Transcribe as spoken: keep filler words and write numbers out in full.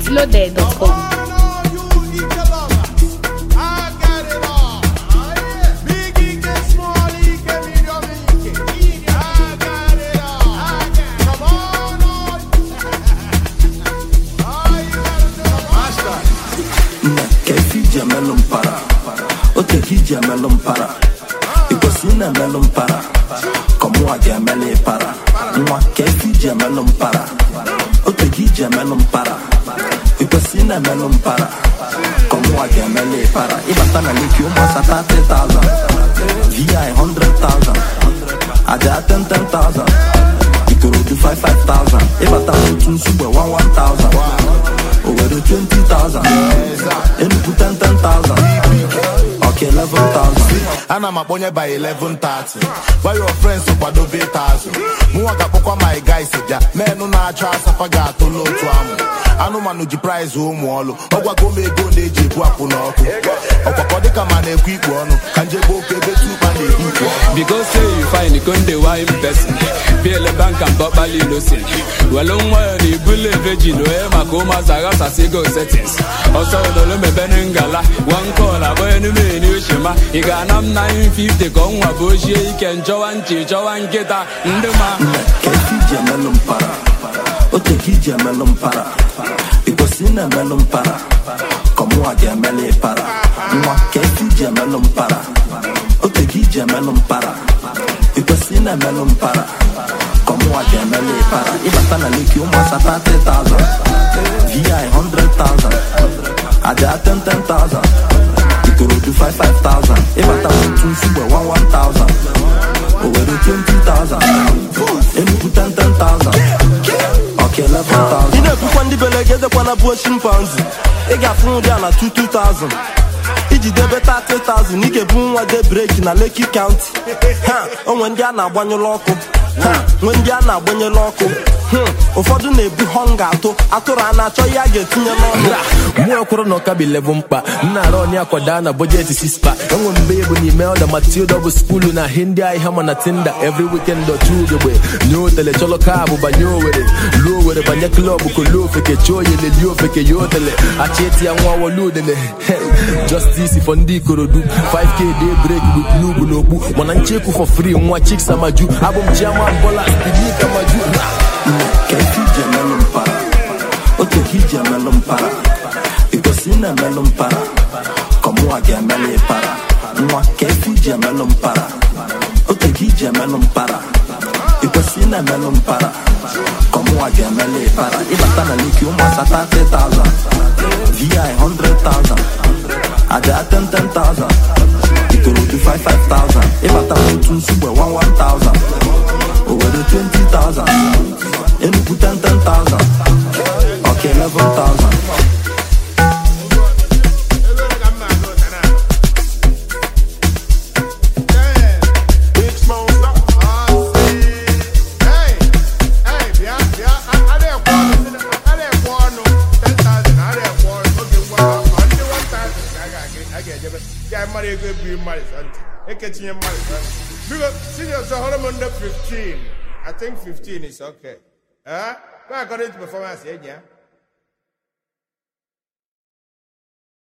it's loaded dot com. Melon para, ote kija melon para, iko sina melon para, como agia mele para, mwa kefija melon para, ote kija melon para, iko sina melon para, como agia mele para, ibata na liki umo sata thirty thousand, V I one hundred thousand, aja ten ten thousand, ikoro do five five thousand, ibata mutun sube one one thousand. Over the twenty thousand, and you put ten ten thousand. Okay, eleven thousand. And I'm a bonnet by eleven thirty. Why your friends so quad of eight thousand? Muaka Poko, my guys, men on our trust of a gato low to amo. I know man, the prize home wall. Owa go me go de Jibuapuno. Opa man, a quick one. Can you go pay the two money? Because say you find the Conde wine person. Bill bank and Bobali Lucy. Well, on where the bullet veggie, no, Macoma Zagasa Sigo settings. Also, the Lume Benengala, one call, a boy in the new Shima. You got nine fifty gone, a bush, you can join Chicho and get a in the man. Kefija melon para, ote kija melon para, iko sina melon para, como agia mele para, mwa kefija melon para, ote kija melon para, iko sina melon para, como agia mele para, ibata na liki umo sata thirty thousand, V I one hundred thousand, aja ten ten thousand, ikoro do five five thousand, ibata mutun sube one one thousand. Over the twenty thousand, and you put ten ten thousand. Okay, eleven thousand. You know, if you want to get the one of Bushing pounds, you got food down at two two thousand. If you debit thirty thousand, you get boom what they break in a Lakey County. Huh? And when you're not one your local, huh? When you're not when you're local. Hmm, ụfọdụ na-ebu hunger atụ atụrụ a na-achọ ya ga-etinye n'ọnụ. Mwe kwuru na ọka bi eleven mkpa nna arụ ọnị akwada na budget six pa enwe mbe bụ n'ime ọda Matilda bụ skulu na hindi ahịa ma na Tinder every weekend or two gbe nyo tele cholo ka bụ banye Owerri luo Owerri banye club kolo ofeke choye le li ofeke yo tele acheti ya nwa woludele justice for ndị Ikorodu five K day break with nubu n'okpu mana ncheku for free nwa chicks amaju abụm chairman Bola Stinika maju. Kefija melon para, ote kija melon para, iko sina melon para, como agia mele para, mwa kefija melon para, ote kija melon para, iko sina melon para, como agia mele para, ibata na liki umo sata thirty thousand, V I one hundred thousand, aja ten ten thousand, ikoro do five five thousand, ibata mutun sube one one thousand. Over the twenty thousand, and you put ten ten thousand. Okay, eleven thousand. Because seniors are under fifteen. I think fifteen is okay. Huh? Go according to performance, yeah.